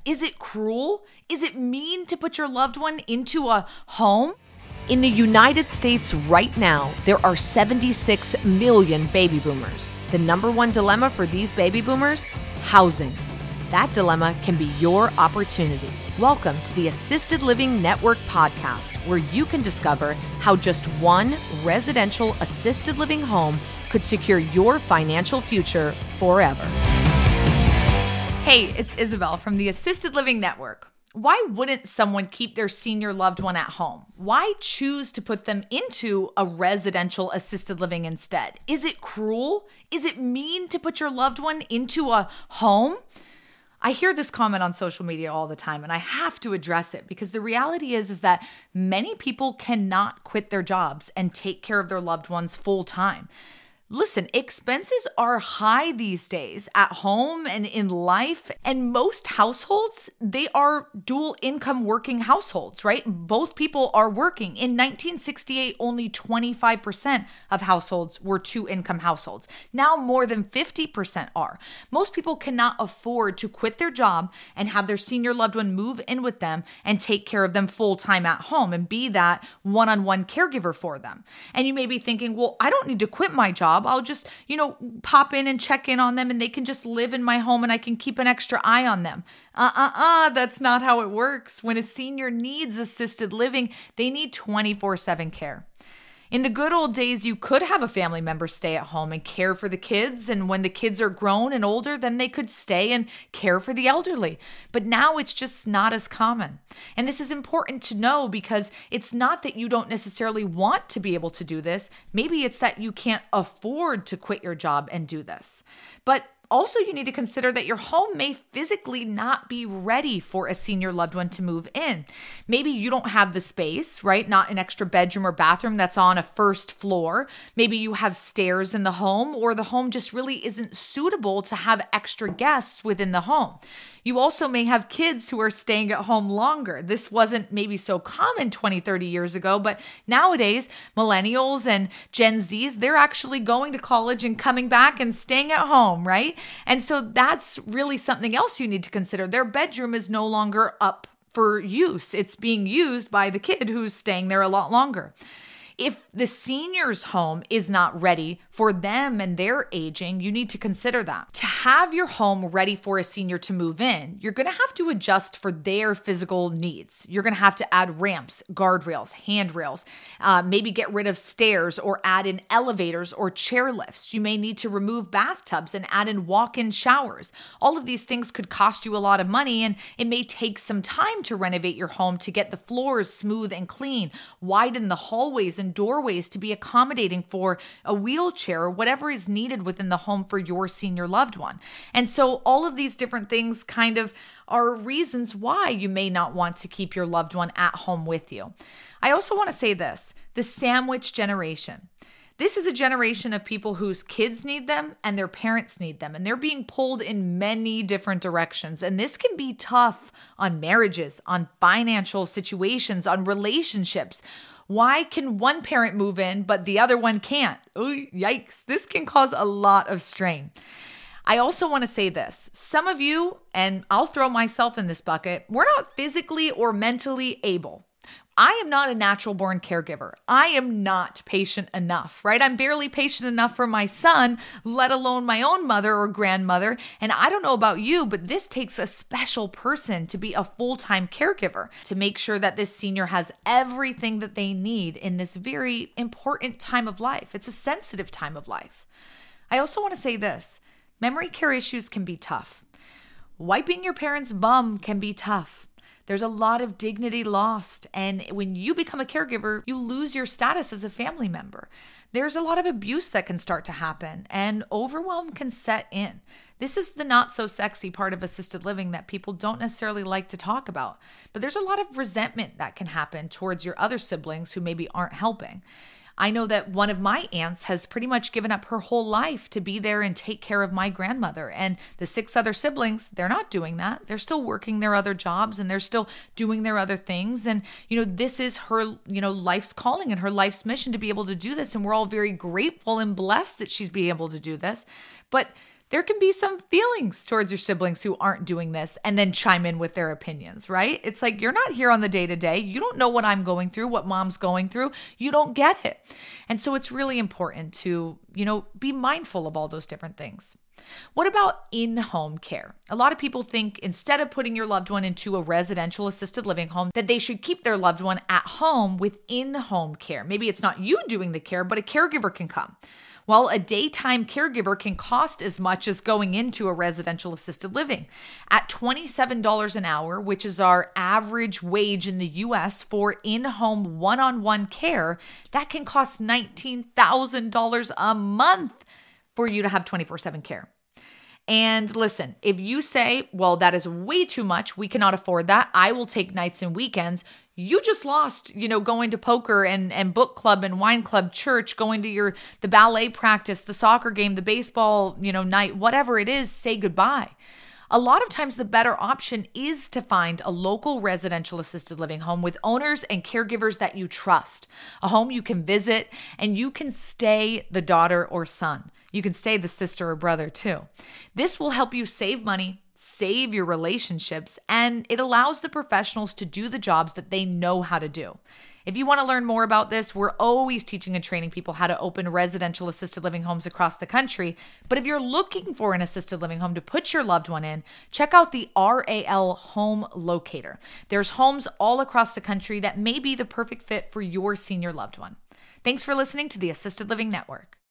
Is it cruel? Is it mean to put your loved one into a home? In the United States right now, there are 76 million baby boomers. The number one dilemma for these baby boomers? Housing. That dilemma can be your opportunity. Welcome to the Assisted Living Network podcast, where you can discover how just one residential assisted living home could secure your financial future forever. Hey, it's Isabel from the Assisted Living Network. Why wouldn't someone keep their senior loved one at home? Why choose to put them into a residential assisted living instead? Is it cruel? Is it mean to put your loved one into a home? I hear this comment on social media all the time, and I have to address it because the reality is that many people cannot quit their jobs and take care of their loved ones full time. Listen, expenses are high these days at home and in life, and most households, they are dual income working households, right? Both people are working. In 1968, only 25% of households were two income households. Now more than 50% are. Most people cannot afford to quit their job and have their senior loved one move in with them and take care of them full time at home and be that one-on-one caregiver for them. And you may be thinking, well, I don't need to quit my job. I'll just, pop in and check in on them and they can just live in my home and I can keep an extra eye on them. That's not how it works. When a senior needs assisted living, they need 24/7 care. In the good old days, you could have a family member stay at home and care for the kids. And when the kids are grown and older, then they could stay and care for the elderly. But now it's just not as common. And this is important to know because it's not that you don't necessarily want to be able to do this. Maybe it's that you can't afford to quit your job and do this. But also, you need to consider that your home may physically not be ready for a senior loved one to move in. Maybe you don't have the space, right? Not an extra bedroom or bathroom that's on a first floor. Maybe you have stairs in the home, or the home just really isn't suitable to have extra guests within the home. You also may have kids who are staying at home longer. This wasn't maybe so common 20, 30 years ago, but nowadays, millennials and Gen Zs, they're actually going to college and coming back and staying at home, right? And so that's really something else you need to consider. Their bedroom is no longer up for use. It's being used by the kid who's staying there a lot longer. If the senior's home is not ready for them and their aging, you need to consider that. To have your home ready for a senior to move in, you're going to have to adjust for their physical needs. You're going to have to add ramps, guardrails, handrails, maybe get rid of stairs or add in elevators or chair lifts. You may need to remove bathtubs and add in walk-in showers. All of these things could cost you a lot of money, and it may take some time to renovate your home to get the floors smooth and clean, widen the hallways and doorways to be accommodating for a wheelchair or whatever is needed within the home for your senior loved one. And so all of these different things kind of are reasons why you may not want to keep your loved one at home with you. I also want to say this, the sandwich generation. This is a generation of people whose kids need them and their parents need them, and they're being pulled in many different directions. And this can be tough on marriages, on financial situations, on relationships. Why can one parent move in, but the other one can't? Oh, yikes. This can cause a lot of strain. I also want to say this. Some of you, and I'll throw myself in this bucket, we're not physically or mentally able. I am not a natural born caregiver. I am not patient enough, right? I'm barely patient enough for my son, let alone my own mother or grandmother. And I don't know about you, but this takes a special person to be a full-time caregiver to make sure that this senior has everything that they need in this very important time of life. It's a sensitive time of life. I also want to say this. Memory care issues can be tough. Wiping your parents' bum can be tough. There's a lot of dignity lost. And when you become a caregiver, you lose your status as a family member. There's a lot of abuse that can start to happen and overwhelm can set in. This is the not so sexy part of assisted living that people don't necessarily like to talk about. But there's a lot of resentment that can happen towards your other siblings who maybe aren't helping. I know that one of my aunts has pretty much given up her whole life to be there and take care of my grandmother. And the 6 other siblings, they're not doing that. They're still working their other jobs and they're still doing their other things. And, this is her, life's calling and her life's mission to be able to do this. And we're all very grateful and blessed that she's being able to do this. But there can be some feelings towards your siblings who aren't doing this and then chime in with their opinions, right? It's like, you're not here on the day to day. You don't know what I'm going through, what mom's going through. You don't get it. And so it's really important to, be mindful of all those different things. What about in-home care? A lot of people think instead of putting your loved one into a residential assisted living home, that they should keep their loved one at home with in-home care. Maybe it's not you doing the care, but a caregiver can come. Well, a daytime caregiver can cost as much as going into a residential assisted living. At $27 an hour, which is our average wage in the US for in-home one-on-one care, that can cost $19,000 a month for you to have 24/7 care. And listen, if you say, well, that is way too much, we cannot afford that, I will take nights and weekends, you just lost, going to poker and book club and wine club, church, going to the ballet practice, the soccer game, the baseball, night, whatever it is, say goodbye. A lot of times the better option is to find a local residential assisted living home with owners and caregivers that you trust, a home you can visit and you can stay the daughter or son. You can stay the sister or brother too. This will help you save money, save your relationships, and it allows the professionals to do the jobs that they know how to do. If you want to learn more about this, we're always teaching and training people how to open residential assisted living homes across the country. But if you're looking for an assisted living home to put your loved one in, check out the RAL Home Locator. There's homes all across the country that may be the perfect fit for your senior loved one. Thanks for listening to the Assisted Living Network.